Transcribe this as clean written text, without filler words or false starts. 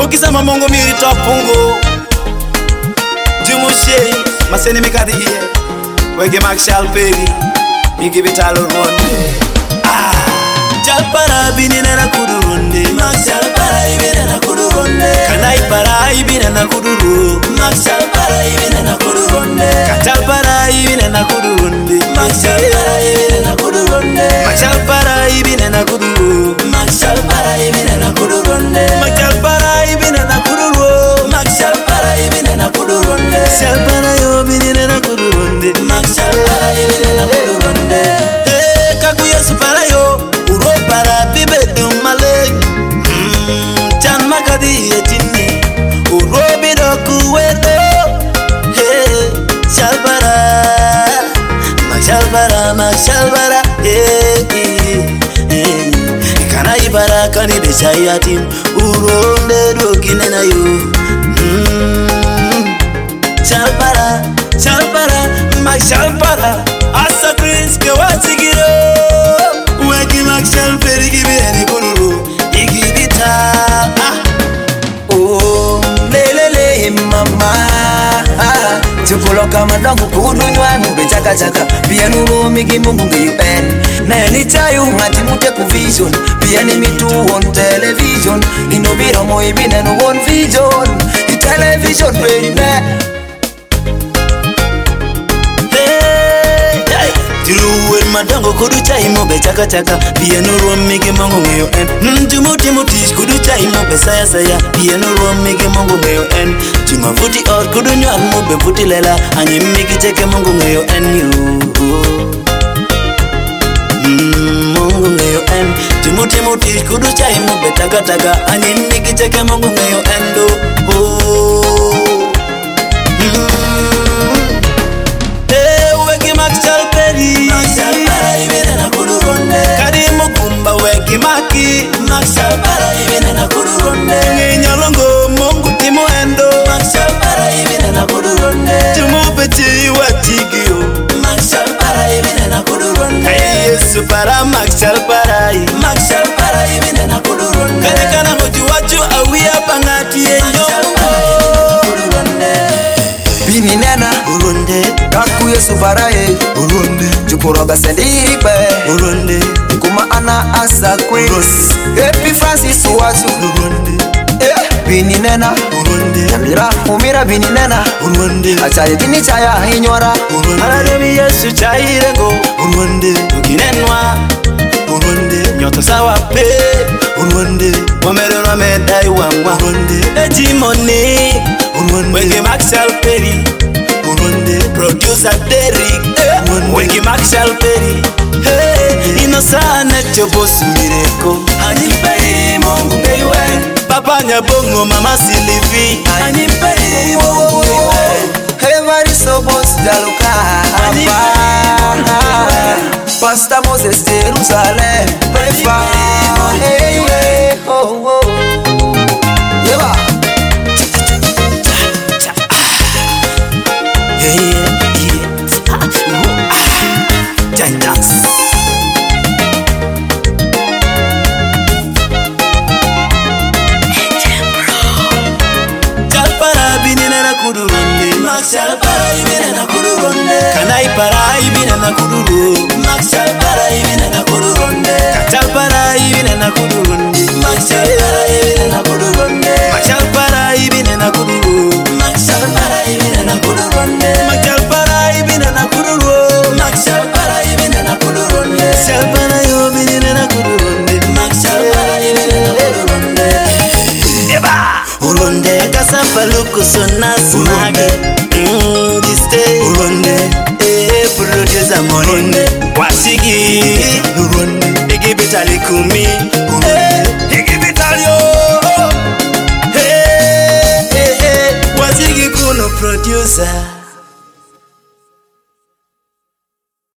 Ukisema Mungu miri topungu Jumushe Maseni mikadi iye Wege Marshall Perry Igi bitalo ronde Jalpara binina na kuduronde Marshall para ibina na kuduronde Kanai para ibina na kuduru Marshall para ibina na kuduronde Kajalpara ibina na kuduronde Marshall para ibina na kuduronde Marshall para ibina na kuduru Marshall para ibina na kuduronde Marshall para ibina na kuduru Marshall para ibina na kuduronde Marshall para yo binina na kuduronde Marshall para ibina na kuduronde Kaku Yesu para yo Uro para bibe dumale Chan makadi yetini Uro bidoku wedo Shalbara Makshalbara Makshalbara Kana ibara kani de shayatin Uro ndedo kinena yo Shalbara Shalbara Makshalbara Asa Prince ke watigiro Weki Marshall Perry gibi eni kururu Igibita Oh lelele mama Chukoloka madongo kudunywa mube chaka chaka Pia nuru migi mungu nge UN Na ni chayu ngati mute ku vision Pia ni mitu on television Inobiro mo ibine no on vision I television peri ne Tiruwe madongo kudu chai mobe chaka chaka Pia nuru migi mungu nge UN Jumuti mutish kudu chai mobe saya saya Pia nuru migi mungu nge UN Juma futi out kudu nyuan mobe futi lela Anyi migi cheke mungu nge UN Mungu nge UN Jumuti mutish kudu chai mobe chaka chaka Anyi migi cheke mungu nge UN Weki Marshall Perry Marshall para ibina na kuduronde Karimu kumba weki maki Marshall para ibina na kuduronde Nginyalongo mungu timu endo Marshall para ibina na kuduronde Tumupeti watigio Marshall para ibina na kuduronde Yesu para Marshall para ibina na kuduronde Kadekana mojuwachu awia pangati enyo Bini nena Uronde Kaku Yesu paraye Uronde Chukoroga sendipe Uronde Kuma ana asa queens Happy Francis Uwachu Uronde Bini nena Uronde Amira umira bini nena Uronde Achaye bini chaya inyora Alademi Yesu chairengo Uronde Ukinenwa Uronde Nyoto sawa pe Uronde Wamero na medai wangwa Uronde Ejimoni Uronde Wenge Marshall Perry Uronde Producer Derrick Wenge Marshall Perry Inosane chobosu mireko Anipei mungu ngeiwe Papa nyabongo mama Silivi Anipei mungu ngeiwe Every so boss jaluka Pastor Moses Jerusalem Prefa Hey hey oh oh Yeba Giant dance Jalpara binina na kuduronde Marshall para ibina na kuduronde Kanai para ibina na kuduru Marshall para ibina na kuduronde Jalpara ibina na kuduronde Marshall para ibina na kuduronde Marshall para ibina na kuduru Marshall para ibina na kuduronde Marshall para ibina na kuduru Marshall para ibina na kuduronde Marshall para yo binina na kuduronde Marshall para ibina na kuduronde Uronde kasapa luku sona smage Diste Uronde producer Uronde Wasigi Uronde Igi bitali kumi Uronde Igi bitali yo Wasigi kuno producer